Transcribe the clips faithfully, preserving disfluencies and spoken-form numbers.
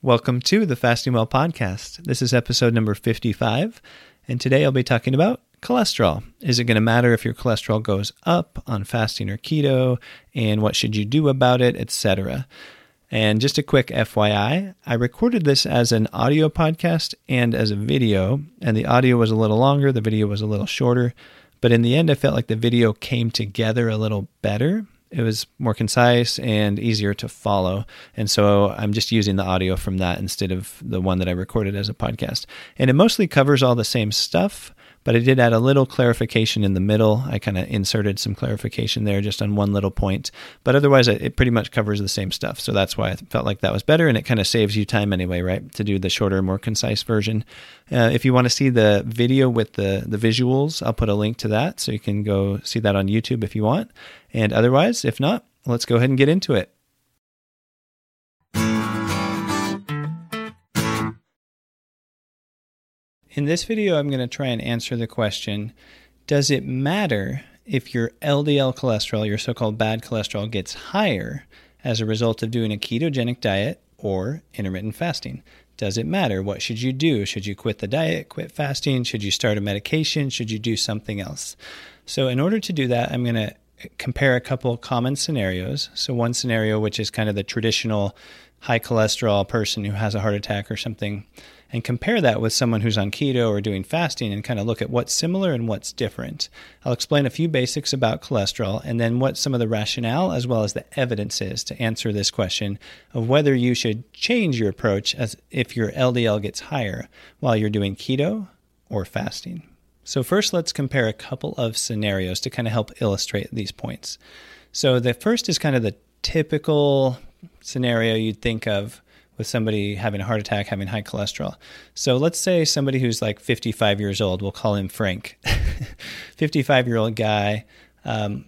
Welcome to the Fasting Well podcast. This is episode number fifty-five, and today I'll be talking about cholesterol. Is it going to matter if your cholesterol goes up on fasting or keto, and what should you do about it, et cetera. And just a quick F Y I, I recorded this as an audio podcast and as a video, and the audio was a little longer, the video was a little shorter, but in the end I felt like the video came together a little better. It was more concise and easier to follow. And so I'm just using the audio from that instead of the one that I recorded as a podcast. And it mostly covers all the same stuff, but I did add a little clarification in the middle. I kind of inserted some clarification there just on one little point. But otherwise, it pretty much covers the same stuff. So that's why I felt like that was better. And it kind of saves you time anyway, right, to do the shorter, more concise version. Uh, if you want to see the video with the, the visuals, I'll put a link to that. So you can go see that on YouTube if you want. And otherwise, if not, let's go ahead and get into it. In this video, I'm going to try and answer the question, does it matter if your L D L cholesterol, your so-called bad cholesterol, gets higher as a result of doing a ketogenic diet or intermittent fasting? Does it matter? What should you do? Should you quit the diet, quit fasting? Should you start a medication? Should you do something else? So in order to do that, I'm going to compare a couple common scenarios. So one scenario, which is kind of the traditional high cholesterol person who has a heart attack or something, and compare that with someone who's on keto or doing fasting and kind of look at what's similar and what's different. I'll explain a few basics about cholesterol and then what some of the rationale as well as the evidence is to answer this question of whether you should change your approach as if your L D L gets higher while you're doing keto or fasting. So first, let's compare a couple of scenarios to kind of help illustrate these points. So the first is kind of the typical scenario you'd think of with somebody having a heart attack, having high cholesterol. So let's say somebody who's like fifty-five years old, we'll call him Frank. fifty-five-year-old guy, um,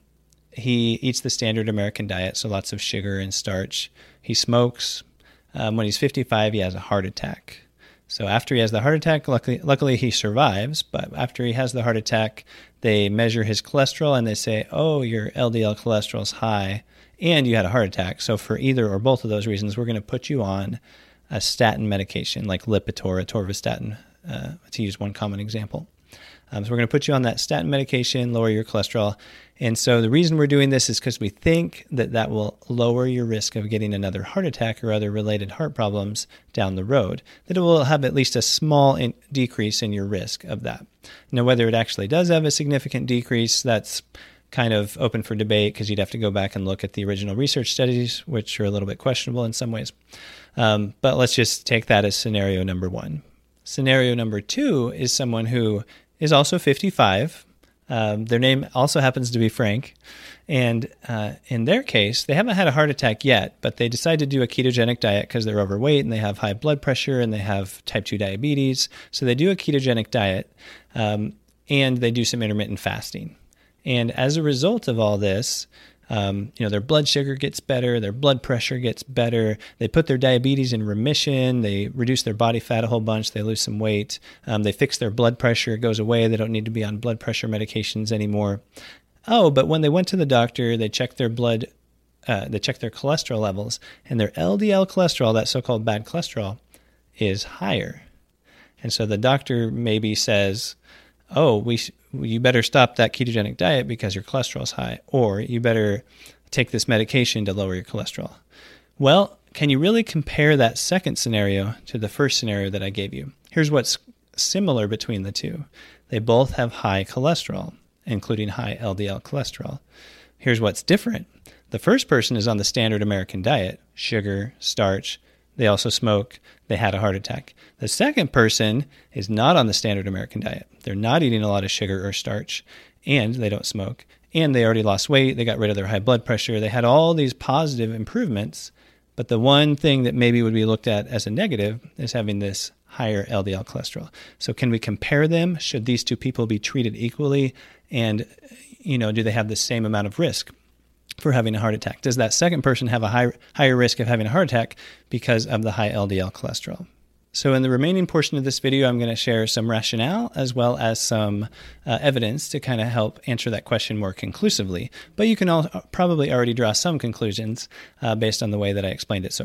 he eats the standard American diet, so lots of sugar and starch. He smokes. Um, when he's fifty-five, he has a heart attack. So after he has the heart attack, luckily, luckily he survives, but after he has the heart attack, they measure his cholesterol and they say, oh, your L D L cholesterol is high and you had a heart attack. So for either or both of those reasons, we're going to put you on a statin medication like Lipitor, atorvastatin, uh, to use one common example. Um, so we're going to put you on that statin medication, lower your cholesterol. And so the reason we're doing this is because we think that that will lower your risk of getting another heart attack or other related heart problems down the road, that it will have at least a small in- decrease in your risk of that. Now, whether it actually does have a significant decrease, that's kind of open for debate because you'd have to go back and look at the original research studies, which are a little bit questionable in some ways. Um, but let's just take that as scenario number one. Scenario number two is someone who is also fifty-five. Um, their name also happens to be Frank. And uh, in their case, they haven't had a heart attack yet, but they decide to do a ketogenic diet because they're overweight and they have high blood pressure and they have type two diabetes. So they do a ketogenic diet um, and they do some intermittent fasting. And as a result of all this, um, you know, their blood sugar gets better, their blood pressure gets better, they put their diabetes in remission, they reduce their body fat a whole bunch, they lose some weight, um, they fix their blood pressure, it goes away, they don't need to be on blood pressure medications anymore. Oh, but when they went to the doctor, they checked their blood, uh, they checked their cholesterol levels, and their L D L cholesterol, that so-called bad cholesterol, is higher. And so the doctor maybe says, oh, we sh- you better stop that ketogenic diet because your cholesterol is high, or you better take this medication to lower your cholesterol. Well, can you really compare that second scenario to the first scenario that I gave you? Here's what's similar between the two. They both have high cholesterol, including high L D L cholesterol. Here's what's different. The first person is on the standard American diet, sugar, starch. They also smoke. They had a heart attack. The second person is not on the standard American diet. They're not eating a lot of sugar or starch, and they don't smoke. And they already lost weight. They got rid of their high blood pressure. They had all these positive improvements, but the one thing that maybe would be looked at as a negative is having this higher L D L cholesterol. So can we compare them? Should these two people be treated equally? And, you know, do they have the same amount of risk for having a heart attack? Does that second person have a high, higher risk of having a heart attack because of the high L D L cholesterol? So in the remaining portion of this video, I'm going to share some rationale as well as some uh, evidence to kind of help answer that question more conclusively. But you can all probably already draw some conclusions uh, based on the way that I explained it so far.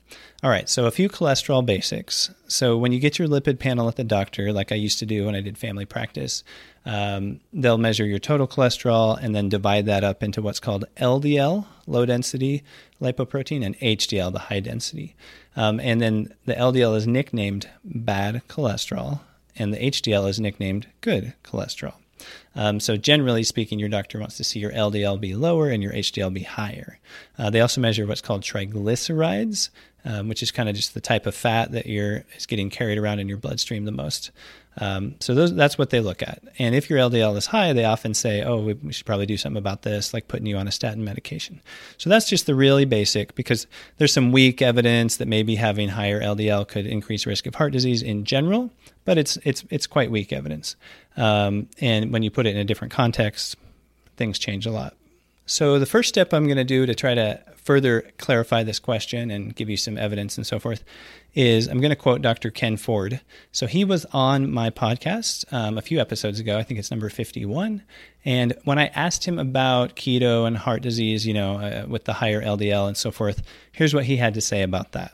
All right, so a few cholesterol basics. So when you get your lipid panel at the doctor, like I used to do when I did family practice, um, they'll measure your total cholesterol and then divide that up into what's called L D L, low density lipoprotein, and H D L, the high density. Um, and then the L D L is nicknamed bad cholesterol, and the H D L is nicknamed good cholesterol. Um, so generally speaking, your doctor wants to see your L D L be lower and your H D L be higher. Uh, they also measure what's called triglycerides, um, which is kind of just the type of fat that you're, is getting carried around in your bloodstream the most. Um, so those, that's what they look at. And if your L D L is high, they often say, oh, we, we should probably do something about this, like putting you on a statin medication. So that's just the really basic, because there's some weak evidence that maybe having higher L D L could increase risk of heart disease in general, but it's it's it's quite weak evidence. Um, and when you put it in a different context, things change a lot. So the first step I'm going to do to try to further clarify this question and give you some evidence and so forth is I'm going to quote Doctor Ken Ford. So he was on my podcast um, a few episodes ago. I think it's number fifty-one. And when I asked him about keto and heart disease, you know, uh, with the higher L D L and so forth, here's what he had to say about that.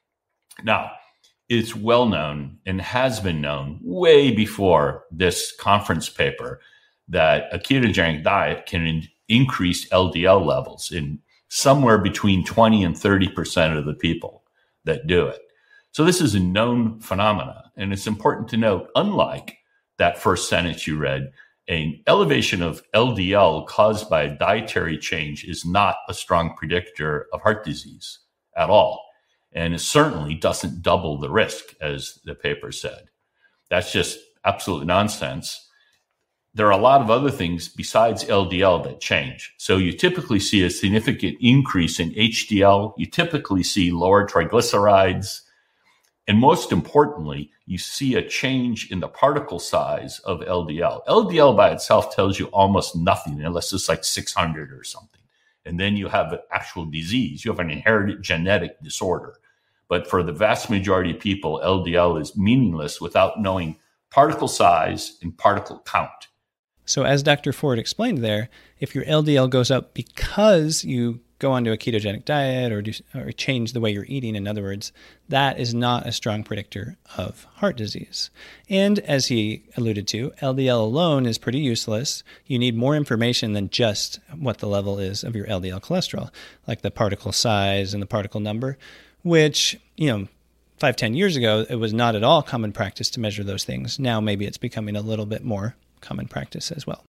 Now, it's well known and has been known way before this conference paper that a ketogenic diet can in- increase L D L levels in somewhere between twenty and thirty percent of the people that do it. So this is a known phenomena. And it's important to note, unlike that first sentence you read, an elevation of L D L caused by a dietary change is not a strong predictor of heart disease at all. And it certainly doesn't double the risk, as the paper said. That's just absolute nonsense. There are a lot of other things besides L D L that change. So you typically see a significant increase in H D L. You typically see lower triglycerides. And most importantly, you see a change in the particle size of L D L. L D L by itself tells you almost nothing unless it's like six hundred or something. And then you have an actual disease. You have an inherited genetic disorder. But for the vast majority of people, L D L is meaningless without knowing particle size and particle count. So as Doctor Ford explained there, if your L D L goes up because you go onto a ketogenic diet or do, or change the way you're eating, in other words, that is not a strong predictor of heart disease. And as he alluded to, L D L alone is pretty useless. You need more information than just what the level is of your L D L cholesterol, like the particle size and the particle number, which, you know, five, ten years ago, it was not at all common practice to measure those things. Now maybe it's becoming a little bit more common practice as well.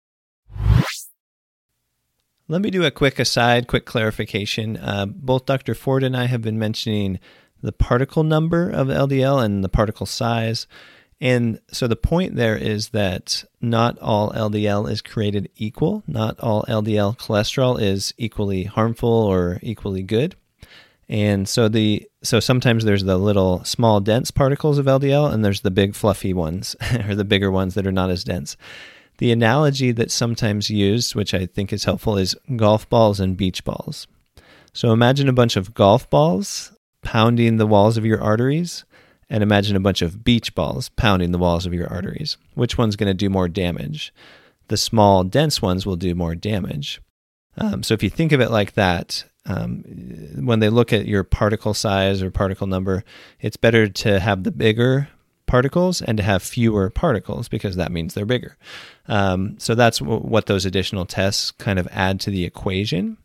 Let me do a quick aside, quick clarification. Uh, both Doctor Ford and I have been mentioning the particle number of L D L and the particle size. And so the point there is that not all L D L is created equal. Not all L D L cholesterol is equally harmful or equally good. And so the so sometimes there's the little small dense particles of L D L and there's the big fluffy ones or the bigger ones that are not as dense. The analogy that's sometimes used, which I think is helpful, is golf balls and beach balls. So imagine a bunch of golf balls pounding the walls of your arteries, and imagine a bunch of beach balls pounding the walls of your arteries. Which one's going to do more damage? The small, dense ones will do more damage. Um, so if you think of it like that, um, when they look at your particle size or particle number, it's better to have the bigger particles and to have fewer particles because that means they're bigger. Um, so that's w- what those additional tests kind of add to the equation.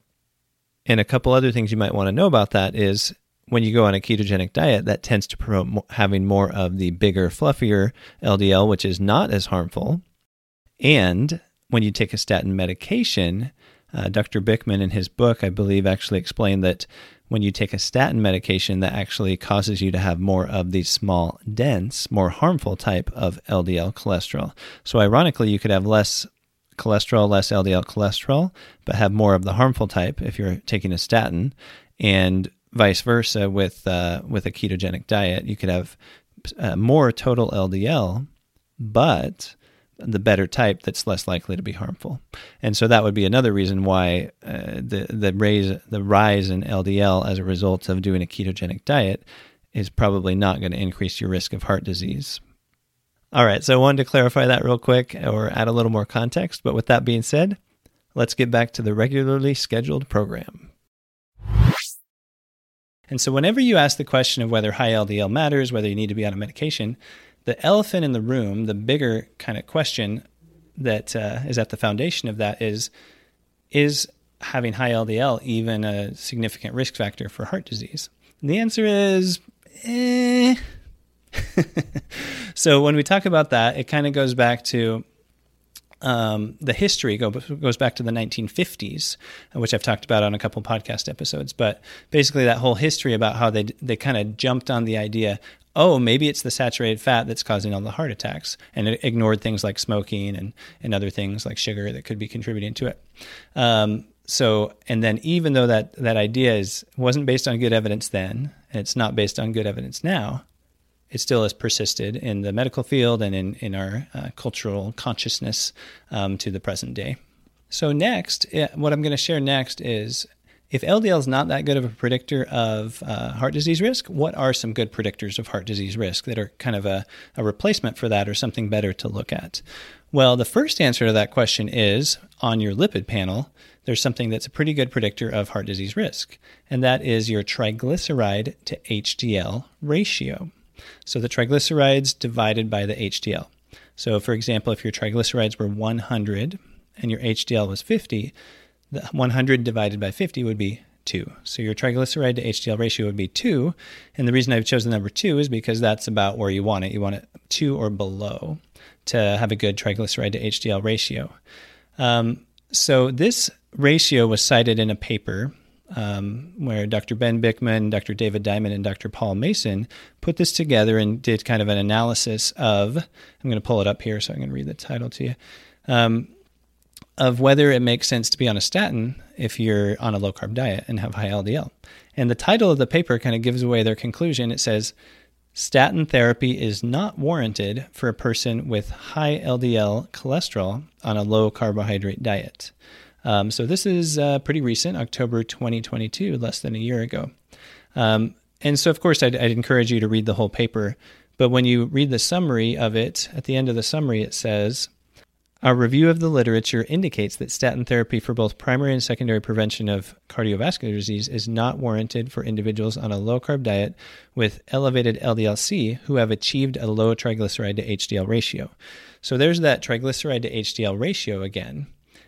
And a couple other things you might want to know about that is when you go on a ketogenic diet, that tends to promote mo- having more of the bigger, fluffier L D L, which is not as harmful. And when you take a statin medication, uh, Doctor Bickman in his book, I believe, actually explained that when you take a statin medication, that actually causes you to have more of the small, dense, more harmful type of L D L cholesterol. So ironically, you could have less cholesterol, less L D L cholesterol, but have more of the harmful type if you're taking a statin, and vice versa with uh, with a ketogenic diet. You could have uh, more total L D L, but the better type that's less likely to be harmful. And so that would be another reason why uh, the the raise the rise in L D L as a result of doing a ketogenic diet is probably not going to increase your risk of heart disease. All right, so I wanted to clarify that real quick or add a little more context. But with that being said, let's get back to the regularly scheduled program. And so whenever you ask the question of whether high L D L matters, whether you need to be on a medication, the elephant in the room, the bigger kind of question that uh, is at the foundation of that is, is having high L D L even a significant risk factor for heart disease? And the answer is, eh. So when we talk about that, it kind of goes back to um, the history, go, goes back to the nineteen fifties, which I've talked about on a couple podcast episodes. But basically that whole history about how they they kind of jumped on the idea, oh, maybe it's the saturated fat that's causing all the heart attacks, and it ignored things like smoking and, and other things like sugar that could be contributing to it. Um, so, and then even though that, that idea is wasn't based on good evidence then, and it's not based on good evidence now, it still has persisted in the medical field and in, in our uh, cultural consciousness um, to the present day. So next, what I'm going to share next is, if L D L is not that good of a predictor of uh, heart disease risk, what are some good predictors of heart disease risk that are kind of a, a replacement for that or something better to look at? Well, the first answer to that question is, on your lipid panel, there's something that's a pretty good predictor of heart disease risk, and that is your triglyceride to H D L ratio. So the triglycerides divided by the H D L. So for example, if your triglycerides were one hundred and your H D L was fifty, the one hundred divided by fifty would be two. So your triglyceride to H D L ratio would be two. And the reason I've chosen the number two is because that's about where you want it. You want it two or below to have a good triglyceride to H D L ratio. Um, so this ratio was cited in a paper Um, where Doctor Ben Bickman, Doctor David Diamond, and Doctor Paul Mason put this together and did kind of an analysis of, I'm going to pull it up here so I'm going to read the title to you, um, of whether it makes sense to be on a statin if you're on a low-carb diet and have high L D L. And the title of the paper kind of gives away their conclusion. It says, statin therapy is not warranted for a person with high L D L cholesterol on a low-carbohydrate diet. Um, so this is uh, pretty recent, October twenty twenty-two, less than a year ago. Um, and so, of course, I'd, I'd encourage you to read the whole paper. But when you read the summary of it, at the end of the summary, it says, our review of the literature indicates that statin therapy for both primary and secondary prevention of cardiovascular disease is not warranted for individuals on a low-carb diet with elevated L D L C who have achieved a low triglyceride to H D L ratio. So there's that triglyceride to H D L ratio again.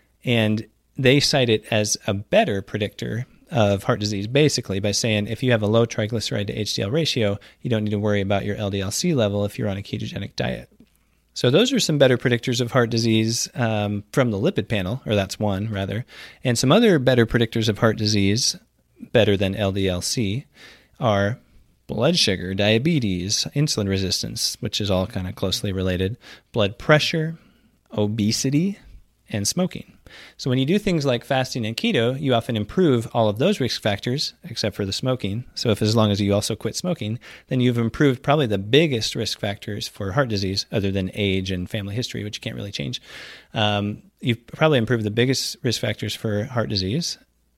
And they cite it as a better predictor of heart disease, basically, by saying if you have a low triglyceride to H D L ratio, you don't need to worry about your L D L C level if you're on a ketogenic diet. So those are some better predictors of heart disease um, from the lipid panel, or that's one, rather. And some other better predictors of heart disease, better than L D L C, are blood sugar, diabetes, insulin resistance, which is all kind of closely related, blood pressure, obesity, and smoking. So when you do things like fasting and keto, you often improve all of those risk factors, except for the smoking. So if as long as you also quit smoking, then you've improved probably the biggest risk factors for heart disease, other than age and family history, which you can't really change. Um, you've probably improved the biggest risk factors for heart disease.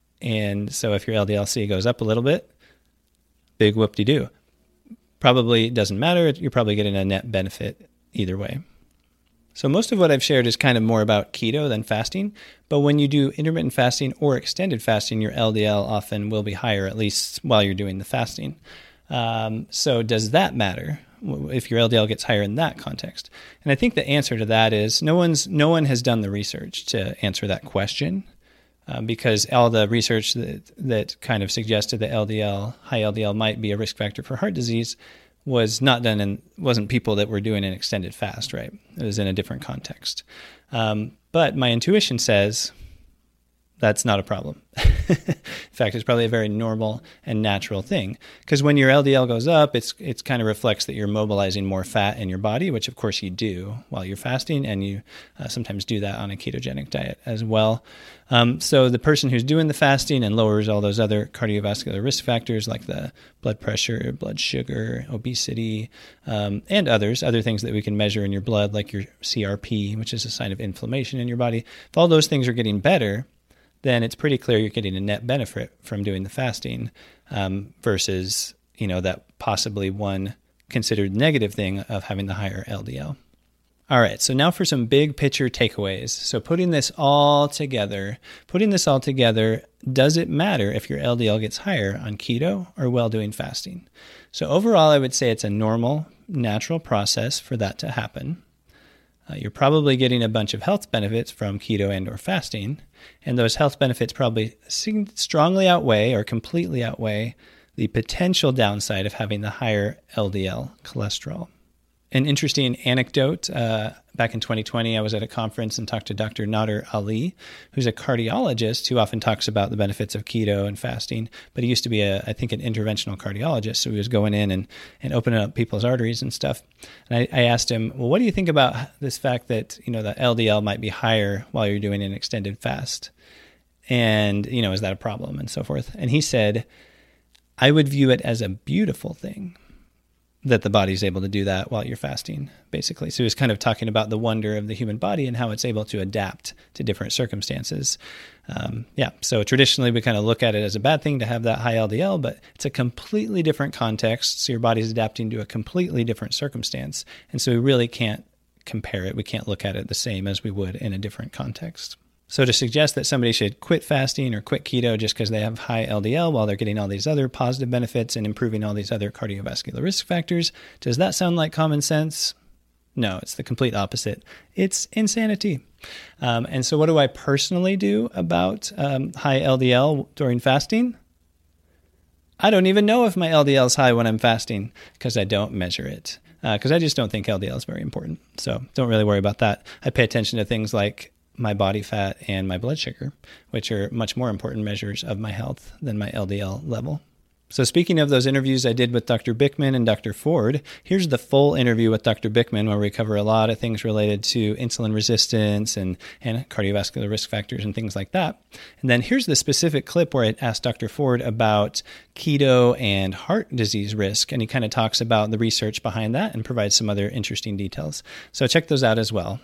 And so if your L D L C goes up a little bit, big whoop-de-doo. Probably doesn't matter. You're probably getting a net benefit either way. So most of what I've shared is kind of more about keto than fasting, but when you do intermittent fasting or extended fasting, your L D L often will be higher, at least while you're doing the fasting. Um, so does that matter if your L D L gets higher in that context? And I think the answer to that is no one's no one has done the research to answer that question, uh, because all the research that, that kind of suggested that L D L, high L D L might be a risk factor for heart disease was not done and wasn't people that were doing an extended fast, right? It was in a different context. Um, but my intuition says that's not a problem. In fact, it's probably a very normal and natural thing, because when your L D L goes up, it's it's kind of reflects that you're mobilizing more fat in your body, which of course you do while you're fasting, and you uh, sometimes do that on a ketogenic diet as well. Um, so the person who's doing the fasting and lowers all those other cardiovascular risk factors like the blood pressure, blood sugar, obesity, um, and others, other things that we can measure in your blood, like your C R P, which is a sign of inflammation in your body. If all those things are getting better, then it's pretty clear you're getting a net benefit from doing the fasting um, versus, you know, that possibly one considered negative thing of having the higher L D L. All right, so now for some big picture takeaways. So putting this all together, putting this all together, does it matter if your L D L gets higher on keto or while doing fasting? So overall, I would say it's a normal, natural process for that to happen. Uh, you're probably getting a bunch of health benefits from keto and or fasting, and those health benefits probably strongly outweigh or completely outweigh the potential downside of having the higher L D L cholesterol. An interesting anecdote, uh, back in twenty twenty, I was at a conference and talked to Doctor Nader Ali, who's a cardiologist who often talks about the benefits of keto and fasting, but he used to be, a, I think, an interventional cardiologist, so he was going in and, and opening up people's arteries and stuff. And I, I asked him, well, what do you think about this fact that, you know, the L D L might be higher while you're doing an extended fast? And, you know, is that a problem and so forth? And he said, I would view it as a beautiful thing that the body's able to do that while you're fasting, basically. So he was kind of talking about the wonder of the human body and how it's able to adapt to different circumstances. Um, yeah, so traditionally we kind of look at it as a bad thing to have that high L D L, but it's a completely different context. So your body's adapting to a completely different circumstance. And so we really can't compare it. We can't look at it the same as we would in a different context. So to suggest that somebody should quit fasting or quit keto just because they have high L D L while they're getting all these other positive benefits and improving all these other cardiovascular risk factors, does that sound like common sense? No, it's the complete opposite. It's insanity. Um, and so what do I personally do about um, high L D L during fasting? I don't even know if my L D L is high when I'm fasting because I don't measure it, because uh, I just don't think L D L is very important. So don't really worry about that. I pay attention to things like my body fat and my blood sugar, which are much more important measures of my health than my L D L level. So speaking of those interviews I did with Doctor Bickman and Doctor Ford, here's the full interview with Doctor Bickman where we cover a lot of things related to insulin resistance and, and cardiovascular risk factors and things like that. And then here's the specific clip where I asked Doctor Ford about keto and heart disease risk, and he kind of talks about the research behind that and provides some other interesting details. So check those out as well.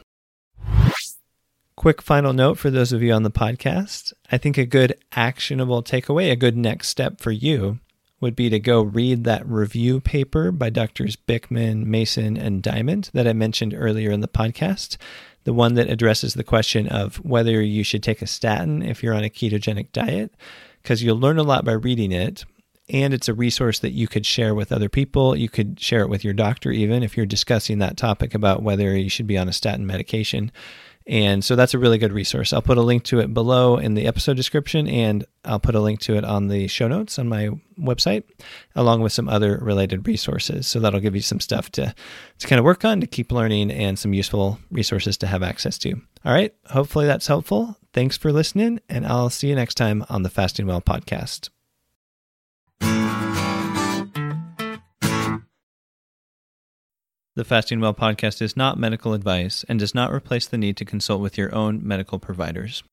Quick final note for those of you on the podcast. I think a good actionable takeaway, a good next step for you would be to go read that review paper by Doctors Bickman, Mason, and Diamond that I mentioned earlier in the podcast, the one that addresses the question of whether you should take a statin if you're on a ketogenic diet, because you'll learn a lot by reading it, and it's a resource that you could share with other people. You could share it with your doctor even if you're discussing that topic about whether you should be on a statin medication. And so that's a really good resource. I'll put a link to it below in the episode description, and I'll put a link to it on the show notes on my website, along with some other related resources. So that'll give you some stuff to, to kind of work on, to keep learning, and some useful resources to have access to. All right. Hopefully that's helpful. Thanks for listening, and I'll see you next time on the Fasting Well podcast. The Fasting Well podcast is not medical advice and does not replace the need to consult with your own medical providers.